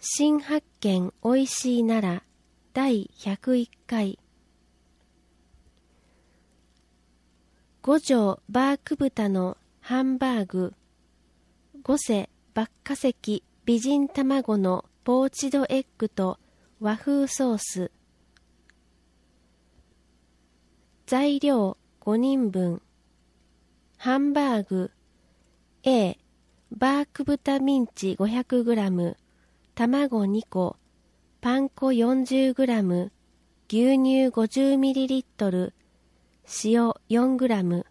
新発見おいしい奈良第101回五条バーク豚のハンバーグ五世バッカ石美人卵のポーチドエッグと和風ソース。材料5人分。ハンバーグ A バーク豚ミンチ 500g、 卵2個、パン粉 40g、 牛乳 50ml、 塩 4g。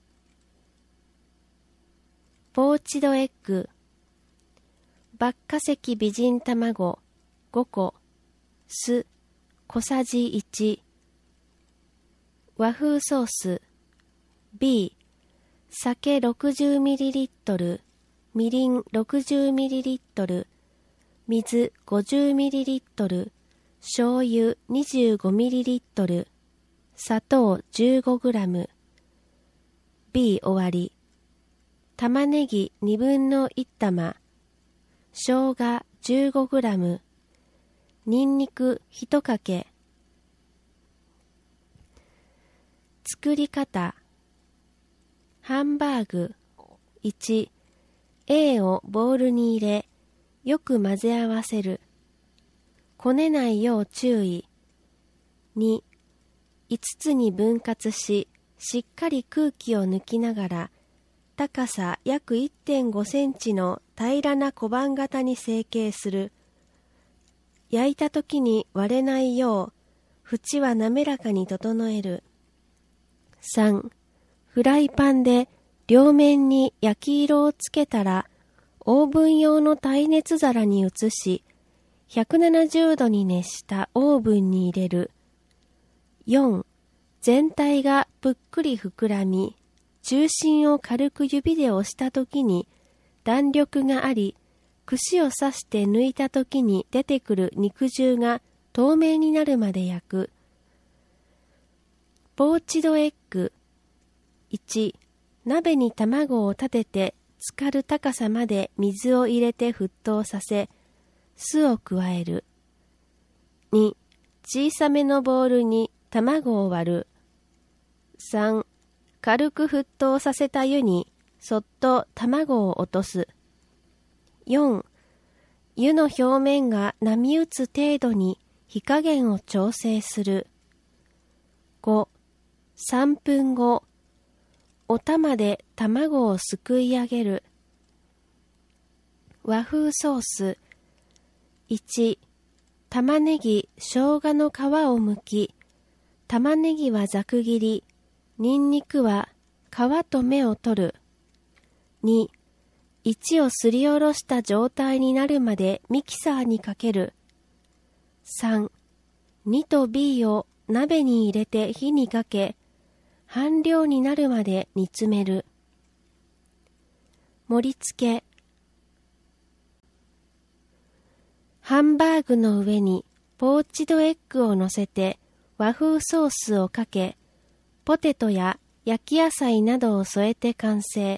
ポーチドエッグバッカ石美人卵5個、酢小さじ1、和風ソース B 酒 60ml、 みりん 60ml、 水 50ml、 醤油 25ml、 砂糖 15g。 B 終わり。玉ねぎ2分の1玉、生姜 15g、 にんにく1かけ。作り方。ハンバーグ 1、 A をボウルに入れ、よく混ぜ合わせる。こねないよう注意。2、5つに分割し、しっかり空気を抜きながら、高さ約 1.5 センチの平らな小判型に成形する。焼いた時に割れないよう、縁は滑らかに整える。3、フライパンで両面に焼き色をつけたら、オーブン用の耐熱皿に移し、170度に熱したオーブンに入れる。4、全体がぷっくり膨らみ、中心を軽く指で押したときに弾力があり、串を刺して抜いたときに出てくる肉汁が透明になるまで焼く。ポーチドエッグ1、鍋に卵を立てて浸かる高さまで水を入れて沸騰させ、酢を加える。2、小さめのボウルに卵を割る。3、軽く沸騰させた湯にそっと卵を落とす。4、湯の表面が波打つ程度に火加減を調整する。5、3分後、お玉で卵をすくい上げる。和風ソース1、玉ねぎ、生姜の皮を剥き、玉ねぎはざく切り、にんにくは皮と芽を取る。2、1をすりおろした状態になるまでミキサーにかける。3、2と B を鍋に入れて火にかけ、半量になるまで煮詰める。盛り付け。ハンバーグの上にポーチドエッグを乗せて和風ソースをかけ、ポテトや焼き野菜などを添えて完成。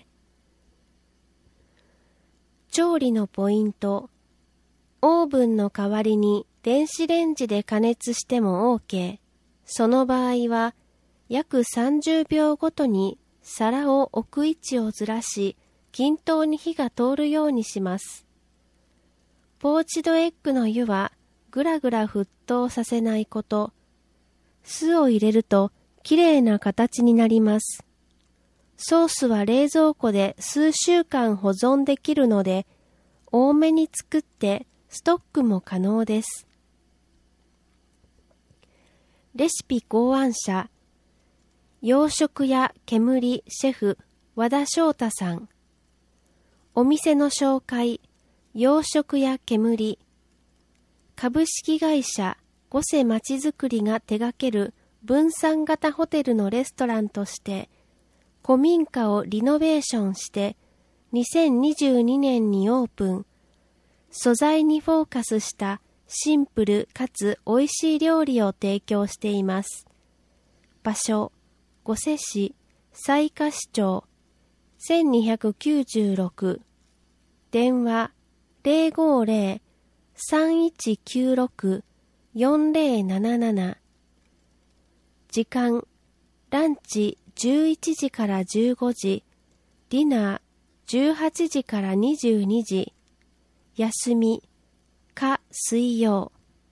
調理のポイント。オーブンの代わりに電子レンジで加熱しても OK。その場合は約30秒ごとに皿を置く位置をずらし、均等に火が通るようにします。ポーチドエッグの湯はぐらぐら沸騰させないこと。酢を入れるときれいな形になります。ソースは冷蔵庫で数週間保存できるので、多めに作ってストックも可能です。レシピ考案者、洋食屋煙シェフ和田翔太さん。お店の紹介、洋食屋煙。株式会社五世まちづくりが手掛ける分散型ホテルのレストランとして、古民家をリノベーションして、2022年にオープン。素材にフォーカスしたシンプルかつ美味しい料理を提供しています。場所、御所市雑賀市町1296。電話 3196-4077。時間、ランチ11時から15時、ディナー18時から22時、休み、火水曜。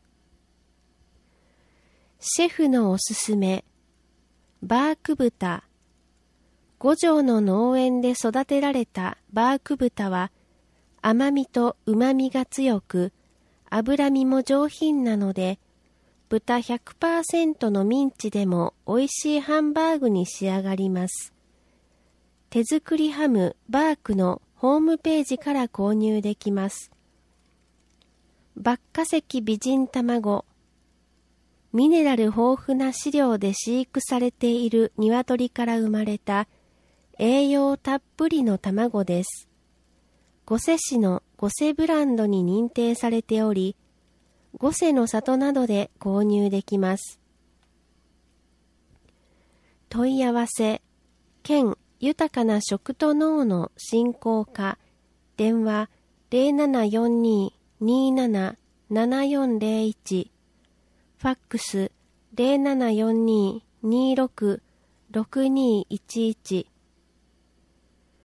シェフのおすすめ、バーク豚。五条の農園で育てられたバーク豚は、甘みと旨みが強く、脂身も上品なので、豚 100% のミンチでも美味しいハンバーグに仕上がります。手作りハムバークのホームページから購入できます。バッカ石美人卵。ミネラル豊富な飼料で飼育されている鶏から生まれた栄養たっぷりの卵です。五瀬市の五瀬ブランドに認定されており、五瀬の里などで購入できます。問い合わせ、県豊かな食と農の振興課、電話 0742-277401、ファックス 0742-26-6211